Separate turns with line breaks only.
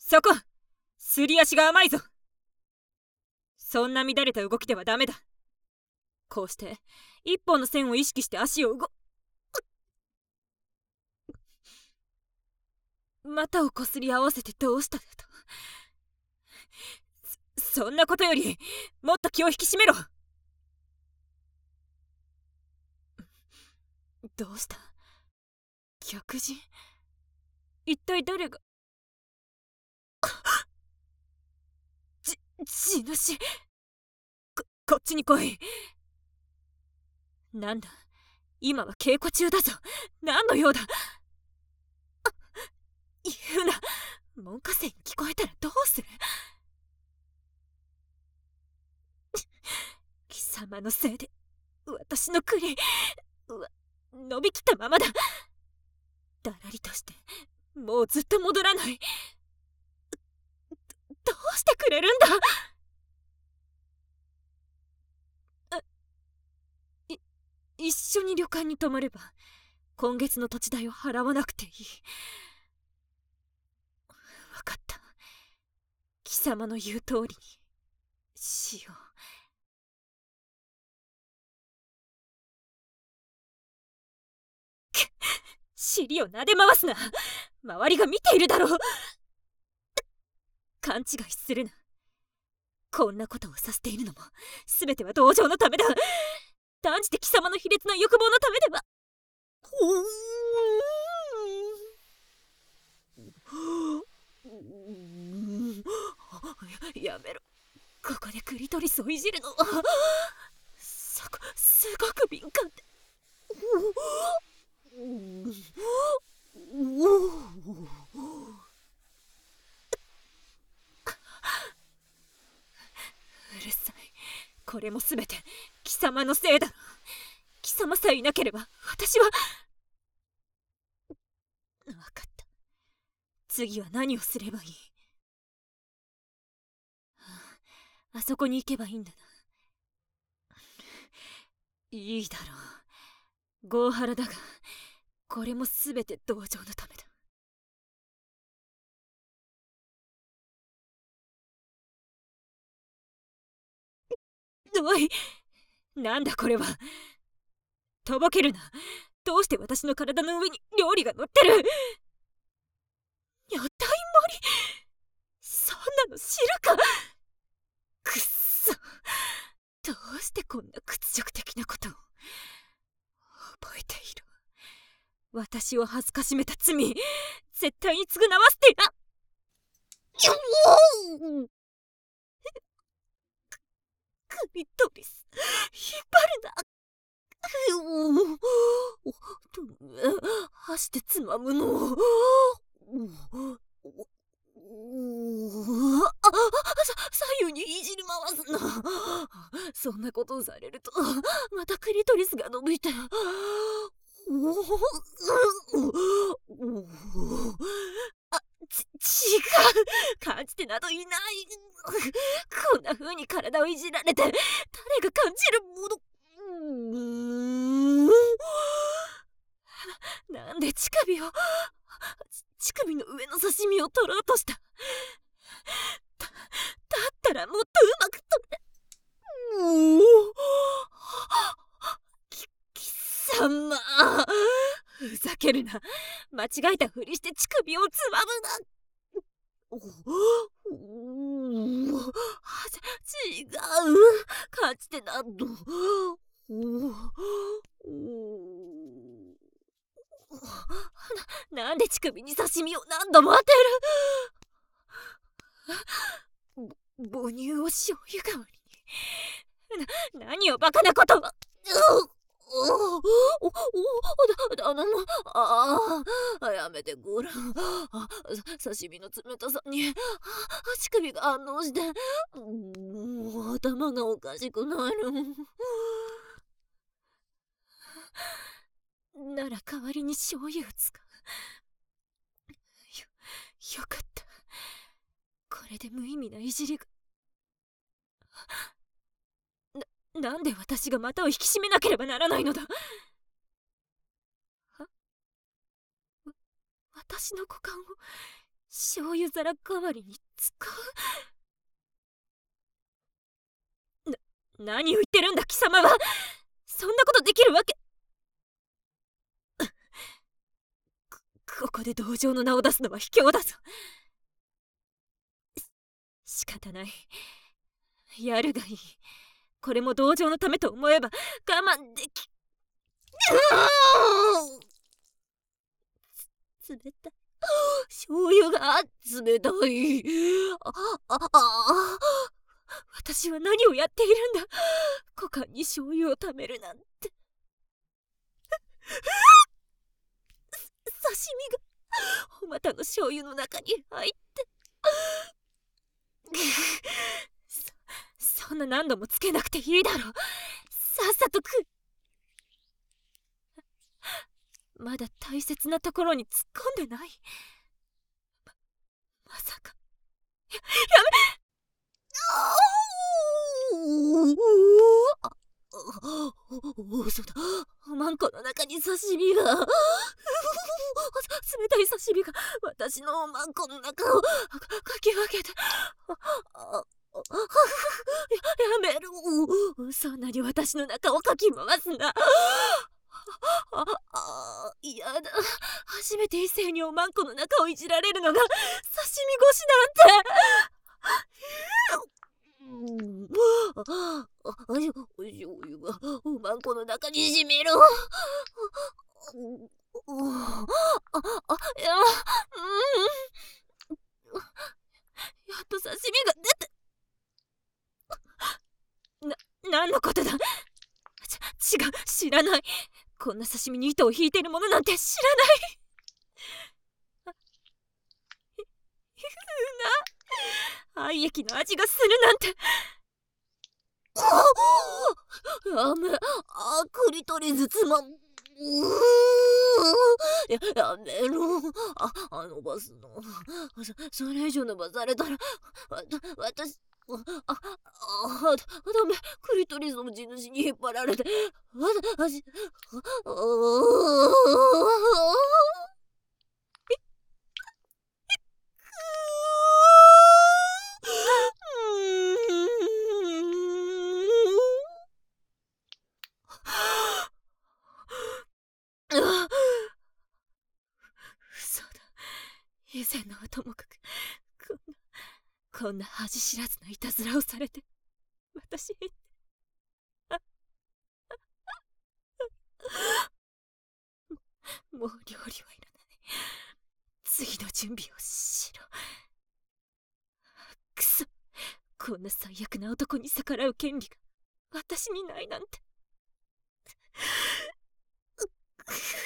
そこ、すり足が甘いぞ。そんな乱れた動きではダメだ。こうして一本の線を意識して足を股をこすり合わせてどうしただと。そんなことよりもっと気を引き締めろ。どうした？客人？一体誰が？地主。こっちに来い。なんだ、今は稽古中だぞ。何の用だ？言うな。門下生に聞こえたらどうする？貴様のせいで私の国伸びきったままだ。だらりとしてもうずっと戻らない。どうしてくれるんだ？一緒に旅館に泊まれば今月の土地代を払わなくていい。分かった。貴様の言う通りにしよう。尻を撫で回すな。周りが見ているだろう。勘違いするな。こんなことをさせているのも全ては同情のためだ。断じて貴様の卑劣な欲望のためでは。やめろ。ここでクリトリスをいじるのはすごく敏感で。うるさい。これも全て貴様のせいだ。貴様さえいなければ私は。分かった。次は何をすればいい？あそこに行けばいいんだな。いいだろう。ゴーハラだがこれも全て同情のためだ。おい、なんだこれは。とぼけるな。どうして私の体の上に料理が乗ってる？女体盛り？そんなの知るか。くっそ。どうしてこんな屈辱的なことを覚えている？私を恥ずかしめた罪、絶対に償わせて。クリトリス、引っ張るな。箸でつまむの。左右にいじり回すな。そんなことをされるとまたクリトリスが伸びて。違う。感じてなどいない。こんな風に体をいじられて誰が感じるもの。なんで乳首の上の刺身を取ろうとした？だったらもっとうまく取れ。貴様、ふざけるな。間違えたふりして乳首をつまむな。違う。感じてなど。なんで乳首に刺身を何度も当てる？母乳を醤油代わりに。何をバカなことを。頼む。やめてごらん。刺身の冷たさに乳首が反応して頭がおかしくなる。なら代わりに醤油を使う。よかった。これで無意味ないじりが。なんで私が股を引き締めなければならないのだ？私の股間を醤油皿代わりに使う。何を言ってるんだ貴様は。そんなことできるわけ。ここで同情の名を出すのは卑怯だぞ。仕方ない。やるがいい。これも同情のためと思えば我慢でき。冷たい。醤油が冷たい。私は何をやっているんだ。股間に醤油をためるなんて。刺身がお股の醤油の中に入ってそんな何度もつけなくていいだろう。さっさと食う。まだ大切なところに突っ込んでない。まさか。やめ。嘘だ。マンコの中に刺身が。冷たい刺身が私のマンコの中をかき分けて。やめろ。そんなに私の中をかき回すな。嫌だ。初めて異性におまんこの中をいじられるのが刺身越しなんて。醤油がおまんこの中にしみる。やっと刺身が出て。何のことだ。違う、知らない。こんな刺身に糸を引いてるものなんて知らない。愛液の味がするなんて。クリトリスつまやめろ。伸ばすの。それ以上伸ばされたら私ダメ。クリトリスの地主に引っ張られて私嘘だ。以前のはともかくこんな恥知らずないたずらをされて私もう料理はいらない。次の準備をしろ。くそ。こんな最悪な男に逆らう権利が私にないなんて。